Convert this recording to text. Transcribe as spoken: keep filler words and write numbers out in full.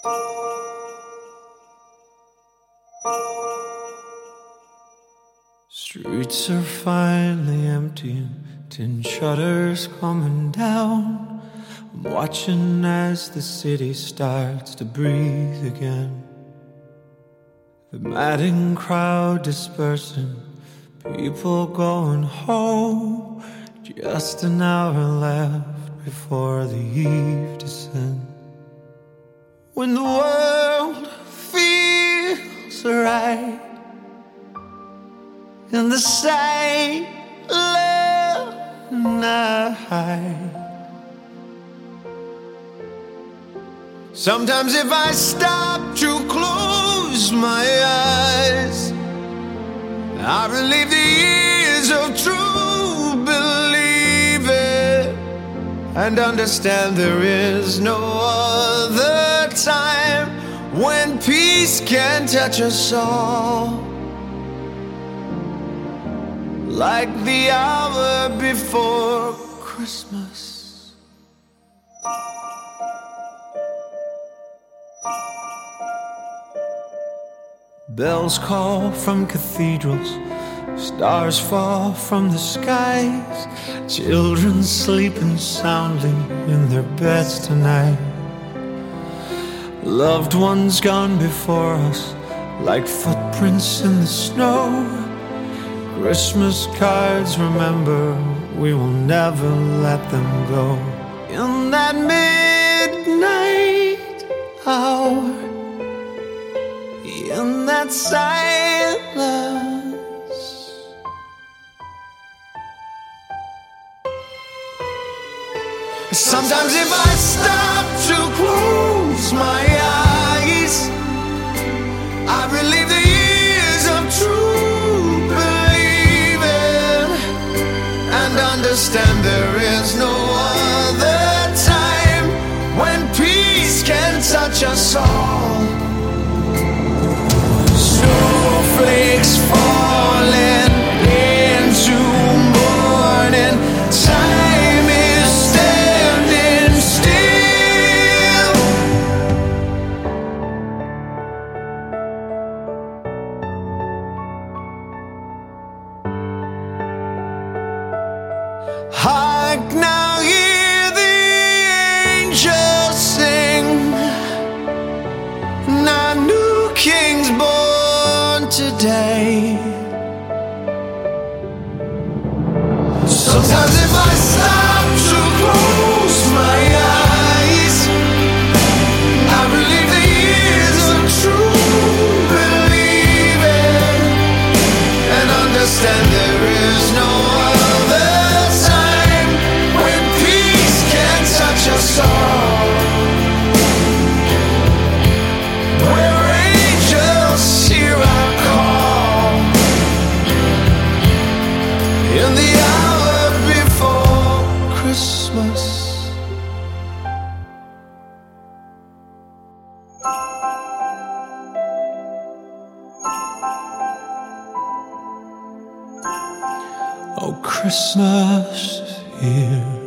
Streets are finally emptying, tin shutters coming down. I'm watching as the city starts to breathe again. The madding crowd dispersing, people going home. Just an hour left before the eve descends. When the world feels right in the silent night, sometimes if I stop to close my eyes, I relive the years of true believing and understand there is no other time when peace can touch us all like the hour before Christmas. Bells call from cathedrals, stars fall from the skies, children sleeping soundly in their beds tonight. Loved ones gone before us, like footprints in the snow. Christmas cards, remember, we will never let them go. In that midnight hour, in that silence, sometimes if I stop to close my eyes, I relive the years of true believing and understand there is no other time when peace can touch us all. Snowflakes falling into morning, time is standing still. Hark now, hear the angels sing, now new king's born today. Sometimes if I stop to close my eyes, I relive the years of true believing and understand there is no other time when peace can touch us all, where angels hear our call in the hour before Christmas. Oh, Christmas is here.